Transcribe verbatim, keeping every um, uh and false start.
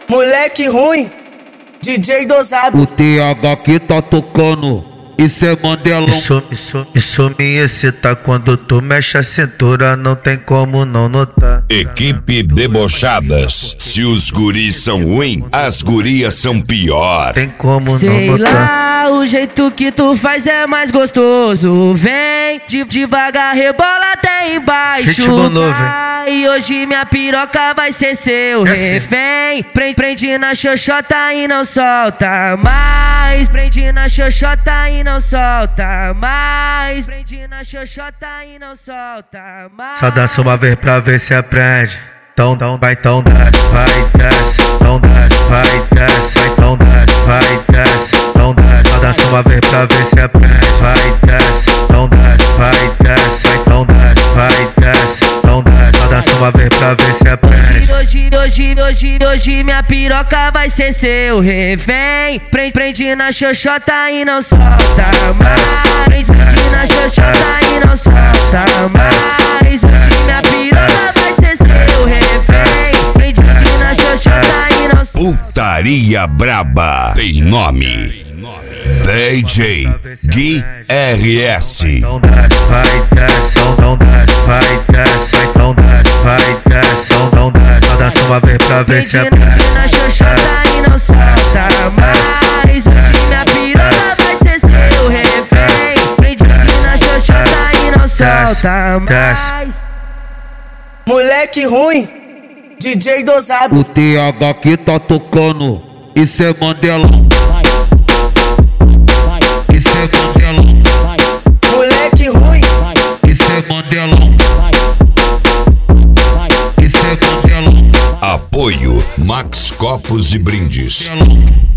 Moleque ruim, D J dosado. O T H que tá tocando, isso é Mandelão. Isso, isso, isso me excita quando tu mexe a cintura, não tem como não notar. Equipe Debochadas. Se os guris são ruins, as gurias são pior. Tem como Sei não notar. lá, o jeito que tu faz é mais gostoso. Vem, de, devagar, rebola até embaixo. Ritmo novo, E hoje minha piroca vai ser seu É assim. refém. Prende, prende na xoxota e não solta mais. Prende na xoxota e não solta mais. Prende na xoxota e não solta mais. Só dança uma vez pra ver se aprende. Então, então, vai, então desce, vai, desce. Então desce, vai, desce. Vai, então desce, vai, desce. Então desce. Só dança uma vez pra ver se aprende. Vai, desce. Então desce, vai, desce. Vai, então desce, vai, desce. Então desce. Só dança uma vez pra ver se aprende. Hoje, hoje, hoje, hoje minha piroca vai ser seu refém. Prende, prende na xoxota e não solta mais. Prende, prende na xoxota e não solta mais. Hoje minha piroca vai ser seu refém. Prende, prende na xoxota e não solta. Putaria braba tem nome. D J Gui R S. Então desce, vai, desce. Então desce, vai, desce. Vai, então desce, vai, desce. Então desce. Só dança uma vez pra ver se aprende. Prende na xoxota e não solta mais. Hoje minha piroca vai ser seu refém. Prende, prende na xoxota e não solta mais. Moleque ruim, D J dosado. O T H que tá tocando, isso é Mandelão. Isso é Mandelão. Moleque ruim, Isso é Mandelão. Isso é Mandelão. Apoio Max Copos e Brindes. Mandelão.